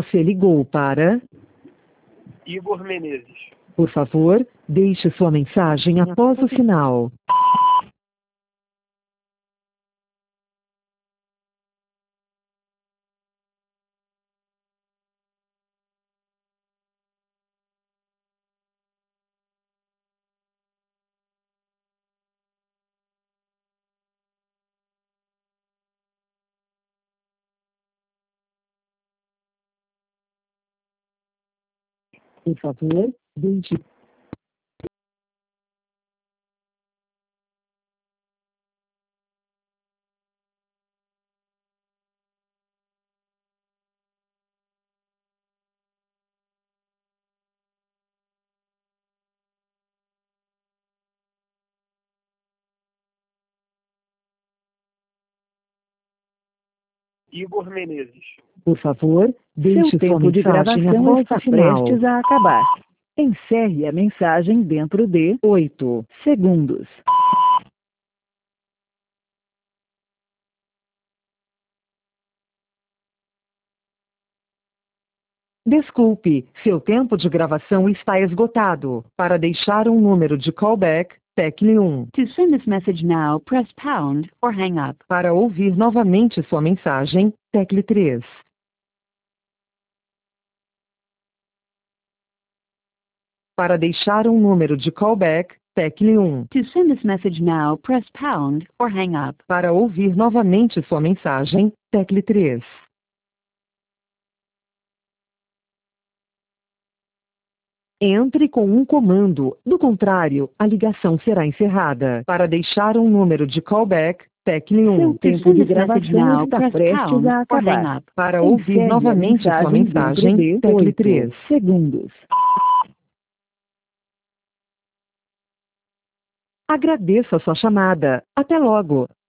Você ligou para... Igor Menezes. Por favor, deixe sua mensagem após o sinal. Por favor, deixe... Igor Menezes. Por favor, deixe Seu sua tempo de mensagem gravação após está o sinal. prestes a acabar. Encerre a mensagem dentro de 8 segundos. Desculpe, seu tempo de gravação está esgotado. Para deixar um número de callback, tecle 1. To send this message now, press pound or hang up. Para ouvir novamente sua mensagem, tecle 3. Para deixar um número de callback, tecle 1. To send this message now, press pound or hang up. Para ouvir novamente sua mensagem, tecle 3. Entre com um comando, do contrário, a ligação será encerrada. Para deixar um número de callback, tecle 1. Seu tempo de gravação está prestes a acabar. Para ouvir Encerre a novamente sua mensagem, dentro de tecle 8 3. segundos. Agradeço a sua chamada. Até logo.